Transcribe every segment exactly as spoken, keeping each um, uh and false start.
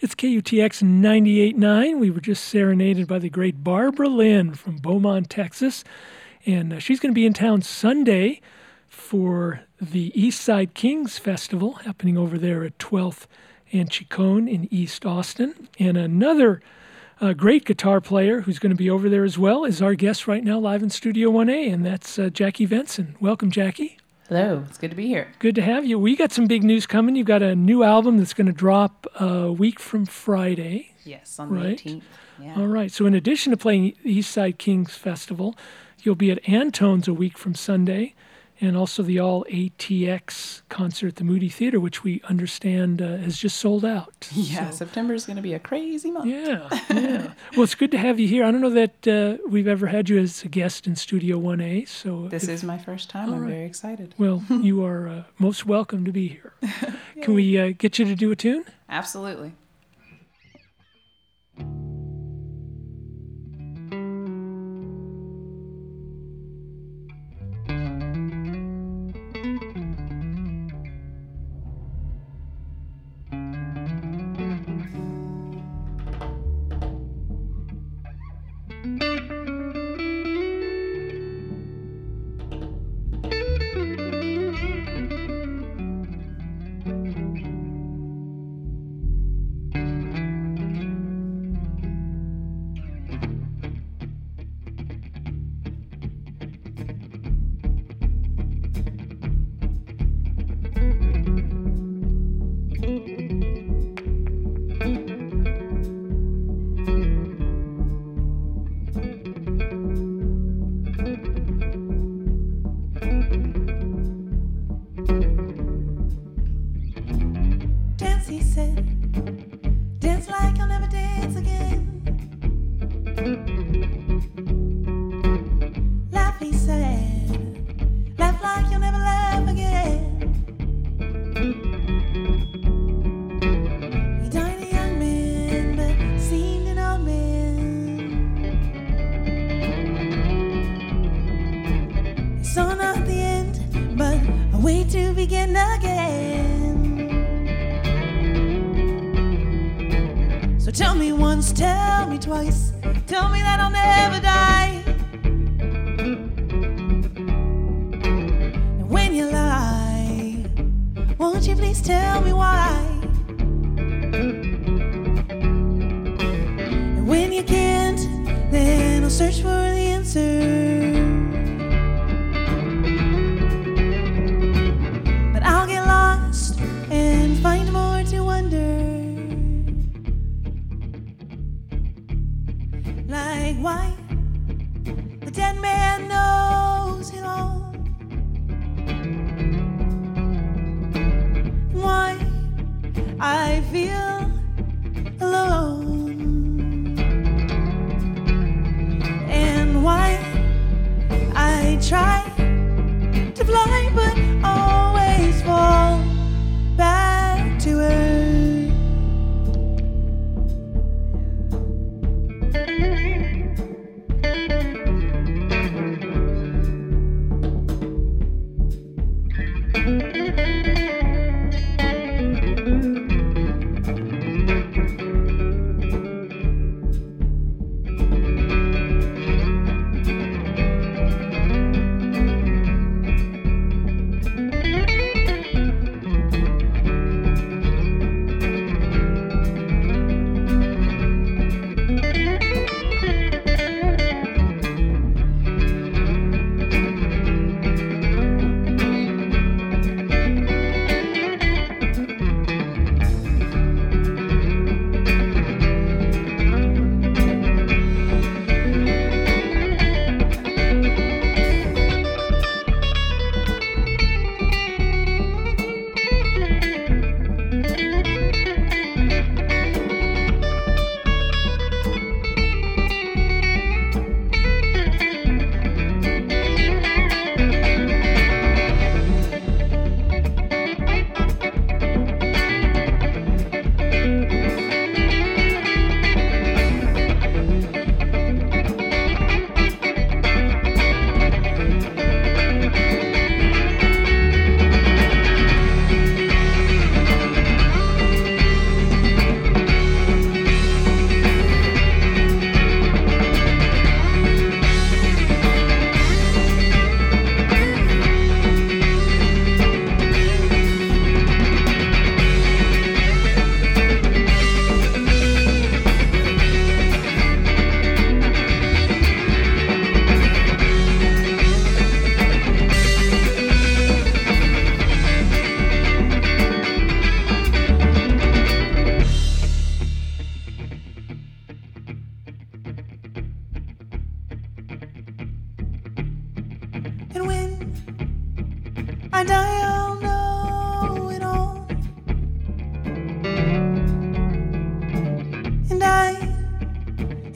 It's K U T X ninety-eight point nine. We were just serenaded by the great Barbara Lynn from Beaumont, Texas. And uh, she's going to be in town Sunday for the Eastside Kings Festival happening over there at twelfth and Chicone in East Austin. And another uh, great guitar player who's going to be over there as well is our guest right now live in Studio one A, and that's uh, Jackie Venson. Welcome, Jackie. Hello, it's good to be here. Good to have you. We got some big news coming. You've got a new album that's going to drop a week from Friday. Yes, on the right? eighteenth. Yeah. All right. So in addition to playing the Eastside Kings Festival, you'll be at Antone's a week from Sunday, and also the All A T X concert at the Moody Theater, which we understand uh, has just sold out. Yeah, so, September is going to be a crazy month. Yeah, yeah. Well, it's good to have you here. I don't know that uh, we've ever had you as a guest in Studio one A. So This if, is my first time. I'm right. very excited. Well, you are uh, most welcome to be here. Can we uh, get you to do a tune? Absolutely.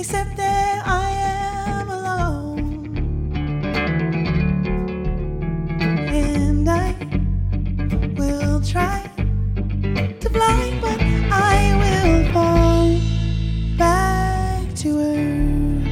except that I am alone, and I will try to fly, but I will fall back to earth.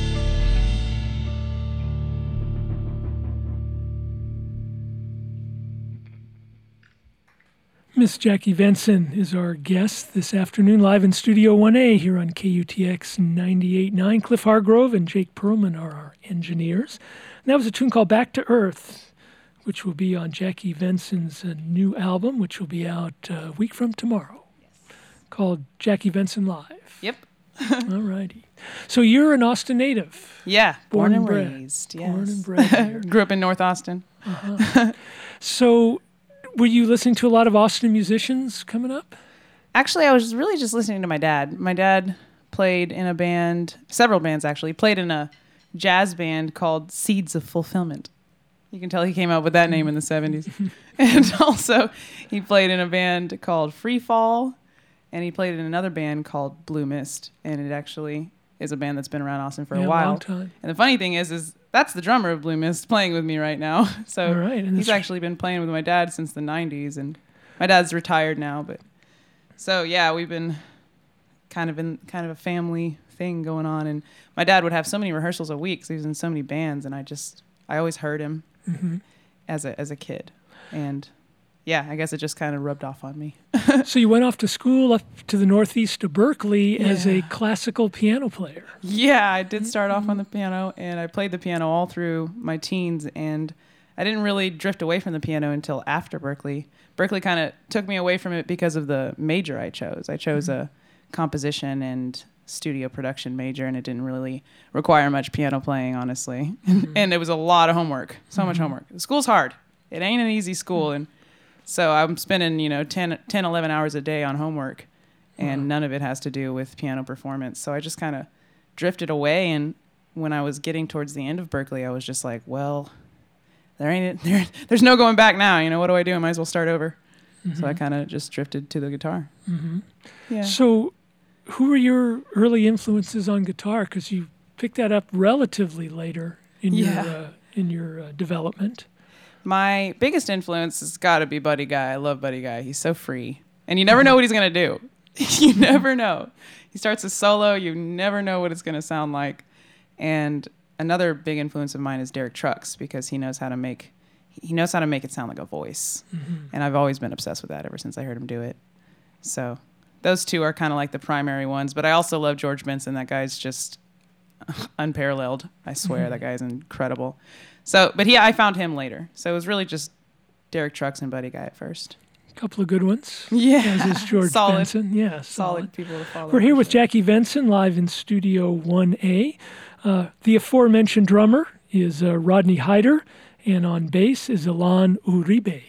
Miss Jackie Venson is our guest this afternoon, live in Studio one A here on K U T X ninety-eight point nine. Cliff Hargrove and Jake Perlman are our engineers. And that was a tune called Back to Earth, which will be on Jackie Venson's uh, new album, which will be out uh, a week from tomorrow, yes. Called Jackie Venson Live. Yep. All righty. So you're an Austin native. Yeah, born, born and bred. raised. Yes. Born and bred here. Grew up in North Austin. Uh-huh. So were you listening to a lot of Austin musicians coming up? Actually, I was really just listening to my dad. My dad played in a band, several bands actually, played in a jazz band called Seeds of Fulfillment. You can tell he came up with that name in the seventies. And also, he played in a band called Free Fall, and he played in another band called Blue Mist. And it actually is a band that's been around Austin for yeah, a while. Long time. And the funny thing is, is that's the drummer of Blue Mist playing with me right now. So All right. And he's actually been playing with my dad since the nineties, and my dad's retired now. But so yeah, we've been kind of in kind of a family thing going on. And my dad would have so many rehearsals a week, so he was in so many bands, and I just I always heard him mm-hmm. as a as a kid, and yeah, I guess it just kind of rubbed off on me. So you went off to school up to the northeast of Berkeley yeah. as a classical piano player. Yeah, I did start off on the piano, and I played the piano all through my teens, and I didn't really drift away from the piano until after Berkeley. Berkeley kind of took me away from it because of the major I chose. I chose mm-hmm. a composition and studio production major, and it didn't really require much piano playing, honestly. Mm-hmm. And it was a lot of homework, so mm-hmm. much homework. The school's hard. It ain't an easy school, mm-hmm. and so I'm spending, you know, ten, ten, eleven hours a day on homework, and wow. none of it has to do with piano performance. So I just kind of drifted away, and when I was getting towards the end of Berkeley, I was just like, well, there ain't there, there's no going back now. You know, what do I do? I might as well start over. Mm-hmm. So I kind of just drifted to the guitar. Mm-hmm. Yeah. So who were your early influences on guitar? Because you picked that up relatively later in yeah. your uh, in your uh, development. My biggest influence has got to be Buddy Guy. I love Buddy Guy. He's so free. And you never know what he's going to do. You never know. He starts a solo. You never know what it's going to sound like. And another big influence of mine is Derek Trucks, because he knows how to make he knows how to make it sound like a voice. Mm-hmm. And I've always been obsessed with that ever since I heard him do it. So those two are kind of like the primary ones. But I also love George Benson. That guy's just unparalleled. I swear, mm-hmm. that guy's incredible. So, but yeah, I found him later. So it was really just Derek Trucks and Buddy Guy at first. A couple of good ones. Yeah. As is George solid. Benson. Yeah, solid. solid people to follow. We're here with sure. Jackie Venson live in Studio one A. Uh, the aforementioned drummer is uh, Rodney Hyder, and on bass is Ilan Uribe.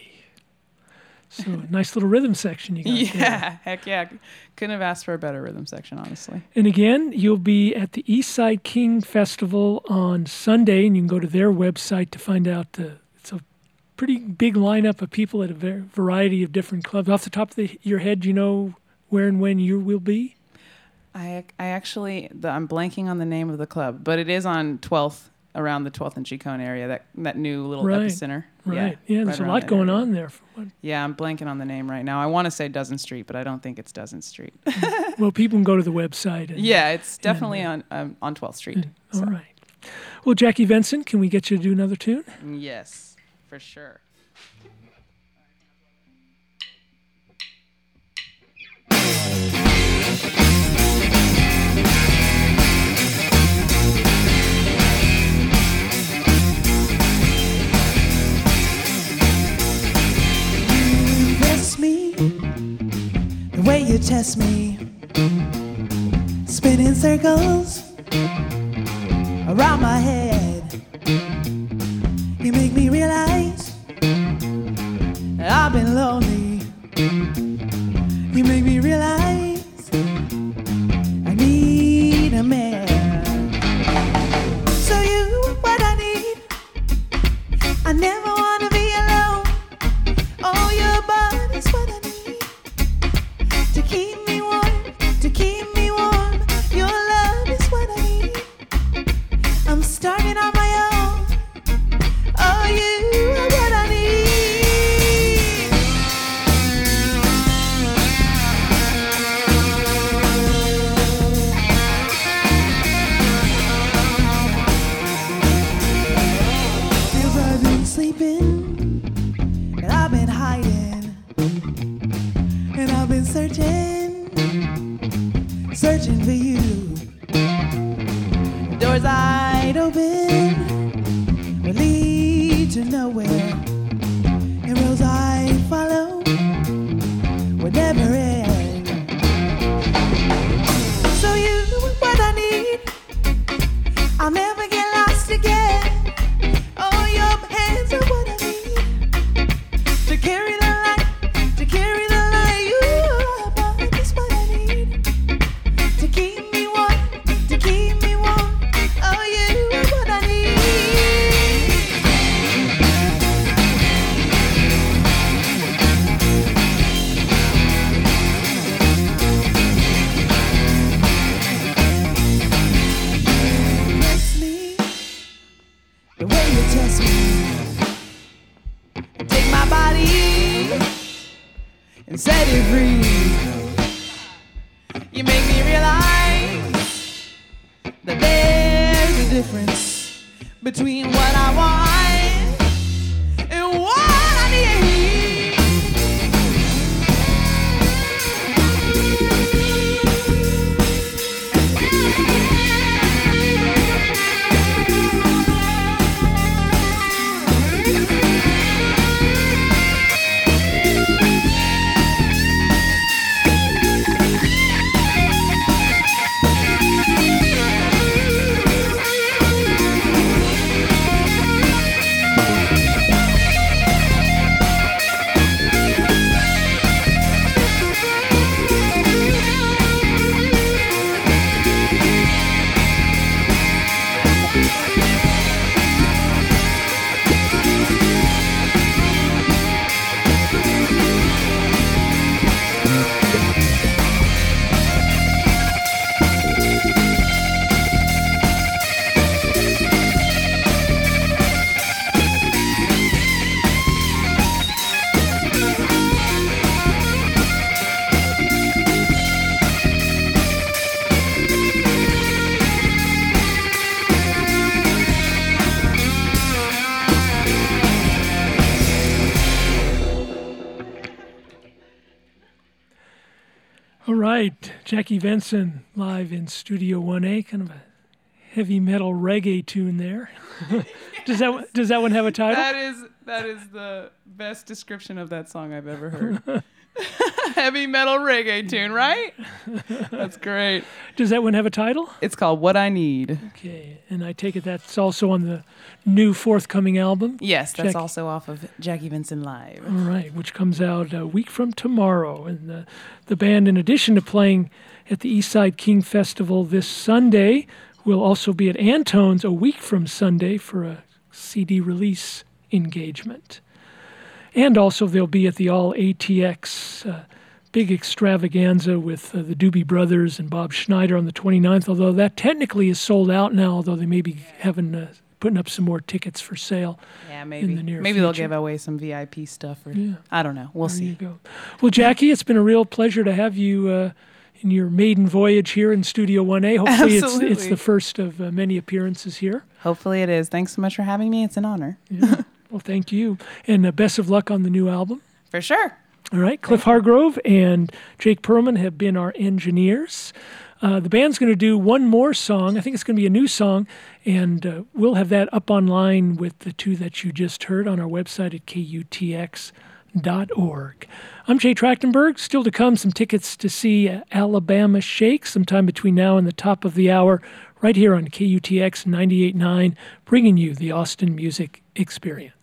So nice little rhythm section you got yeah, there. Heck yeah. Couldn't have asked for a better rhythm section, honestly. And again, you'll be at the Eastside King Festival on Sunday, and you can go to their website to find out. The, it's a pretty big lineup of people at a ver- variety of different clubs. Off the top of the, your head, do you know where and when you will be? I I actually, the, I'm blanking on the name of the club, but it is on twelfth, around the twelfth and Chicone area, that that new little right. epicenter. Right. Yeah, yeah there's right a lot going area. on there. For what? Yeah, I'm blanking on the name right now. I want to say Dozen Street, but I don't think it's Dozen Street. Well, people can go to the website. And, yeah, it's definitely and, on um, on twelfth Street. And, so. All right. Well, Jackie Venson, can we get you to do another tune? Yes, for sure. Me, the way you test me, spinning circles around my head. You make me realize that I've been lonely. You make me realize I need a man. So you, what I need, I never want to be alone. Oh, your body's what I need to keep me warm, to keep me warm. Your love is what I searching for you. Doors I'd open will lead to nowhere, and roads I'd follow would never end. So you are what I need. I'll never get lost again. Oh, your hands are what I need to carry the light, to carry the light. You are just what I need to keep me warm, to keep me warm. Oh, you are what I need. Bless me the way you test me. Take my body and set it free. You make me realize that there's a difference between what I want and what I need. All right, Jackie Venson live in Studio one A, kind of a heavy metal reggae tune there. does that does that one have a title? That is that is the best description of that song I've ever heard. Heavy metal reggae tune, right? That's great. Does that one have a title? It's called What I Need. Okay, and I take it that's also on the new forthcoming album? Yes, that's Jackie. also off of Jackie Venson Live. All right, which comes out a week from tomorrow. And the, the band, in addition to playing at the Eastside King Festival this Sunday, will also be at Antone's a week from Sunday for a C D release engagement. And also they'll be at the All A T X uh, big extravaganza with uh, the Doobie Brothers and Bob Schneider on the twenty-ninth, although that technically is sold out now, although they may be having uh, putting up some more tickets for sale. Yeah, maybe. In the near maybe they'll future. give away some V I P stuff. Or, Yeah. I don't know. We'll There see. you go. Well, Jackie, it's been a real pleasure to have you uh, in your maiden voyage here in Studio one A. Hopefully it's, it's Absolutely. the first of uh, many appearances here. Hopefully it is. Thanks so much for having me. It's an honor. Yeah. Well, thank you. And uh, best of luck on the new album. For sure. All right. Cliff Hargrove and Jake Perlman have been our engineers. Uh, the band's going to do one more song. I think it's going to be a new song, and uh, we'll have that up online with the two that you just heard on our website at K U T X dot org. I'm Jay Trachtenberg. Still to come, some tickets to see uh, Alabama Shake sometime between now and the top of the hour, right here on K U T X ninety-eight point nine, bringing you the Austin Music Experience.